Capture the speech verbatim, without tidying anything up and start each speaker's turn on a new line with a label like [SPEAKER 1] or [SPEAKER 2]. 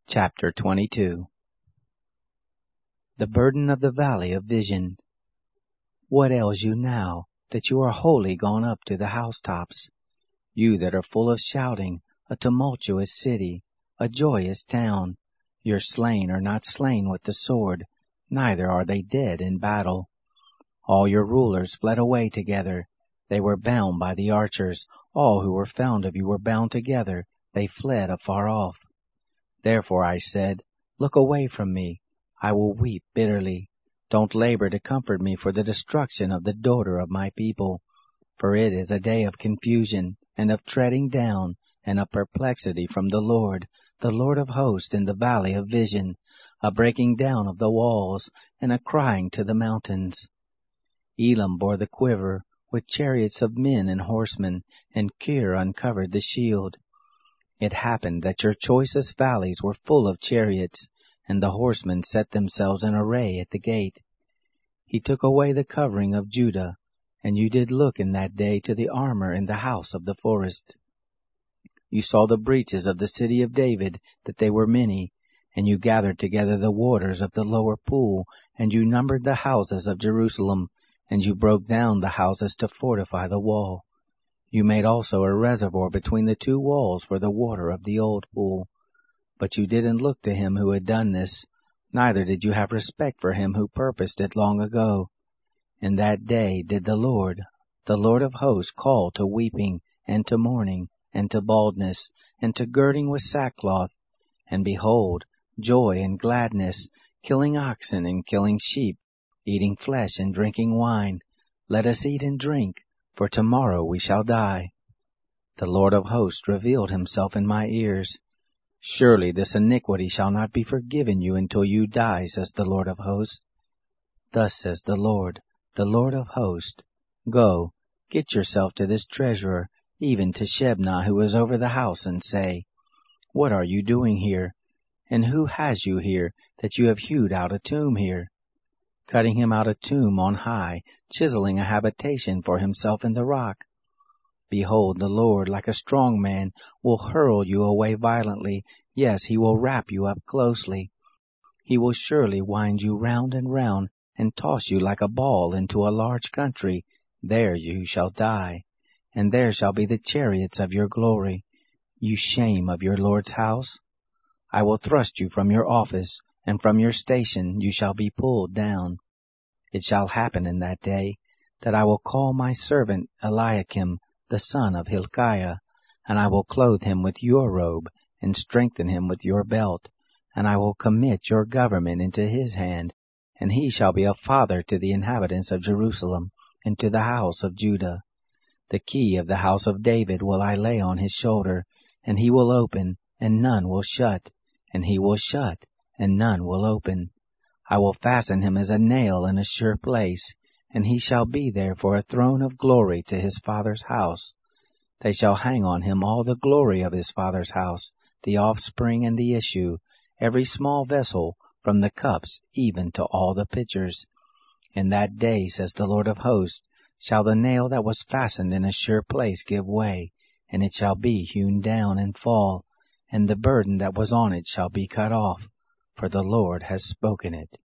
[SPEAKER 1] Chapter twenty-two. The burden of the valley of vision. What ails you now, that you are wholly gone up to the housetops? You that are full of shouting, a tumultuous city, a joyous town. Your slain are not slain with the sword, neither are they dead in battle. All your rulers fled away together. They were bound by the archers. All who were found of you were bound together. They fled afar off. Therefore I said, Look away from me. I will weep bitterly. Don't labor to comfort me for the destruction of the daughter of my people. For it is a day of confusion, and of treading down, and of perplexity from the Lord, the Lord of hosts in the valley of vision, a breaking down of the walls, and a crying to the mountains. Elam bore the quiver, with chariots of men and horsemen, and Kir uncovered the shield. It happened that your choicest valleys were full of chariots, and the horsemen set themselves in array at the gate. He took away the covering of Judah, and you did look in that day to the armor in the house of the forest. You saw the breaches of the city of David, that they were many, and you gathered together the waters of the lower pool, and you numbered the houses of Jerusalem, and you broke down the houses to fortify the wall. You made also a reservoir between the two walls for the water of the old pool. But you didn't look to him who had done this, neither did you have respect for him who purposed it long ago. In that day did the Lord, the Lord of hosts, call to weeping, and to mourning, and to baldness, and to girding with sackcloth. And behold, joy and gladness, killing oxen and killing sheep, eating flesh and drinking wine. Let us eat and drink, for tomorrow we shall die. The Lord of hosts revealed himself in my ears. Surely this iniquity shall not be forgiven you until you die, says the Lord of hosts. Thus says the Lord, the Lord of hosts, Go, get yourself to this treasurer, even to Shebna who is over the house, and say, What are you doing here? And who has you here, that you have hewed out a tomb here? Cutting him out a tomb on high, chiseling a habitation for himself in the rock. Behold, the Lord, like a strong man, will hurl you away violently. Yes, he will wrap you up closely. He will surely wind you round and round, and toss you like a ball into a large country. There you shall die, and there shall be the chariots of your glory, you shame of your Lord's house. I will thrust you from your office, and from your station you shall be pulled down. It shall happen in that day, that I will call my servant Eliakim, the son of Hilkiah, and I will clothe him with your robe, and strengthen him with your belt, and I will commit your government into his hand, and he shall be a father to the inhabitants of Jerusalem, and to the house of Judah. The key of the house of David will I lay on his shoulder, and he will open, and none will shut, and he will shut, and none will open. I will fasten him as a nail in a sure place, and he shall be there for a throne of glory to his father's house. They shall hang on him all the glory of his father's house, the offspring and the issue, every small vessel, from the cups even to all the pitchers. In that day, says the Lord of hosts, shall the nail that was fastened in a sure place give way, and it shall be hewn down and fall, and the burden that was on it shall be cut off, for the Lord has spoken it.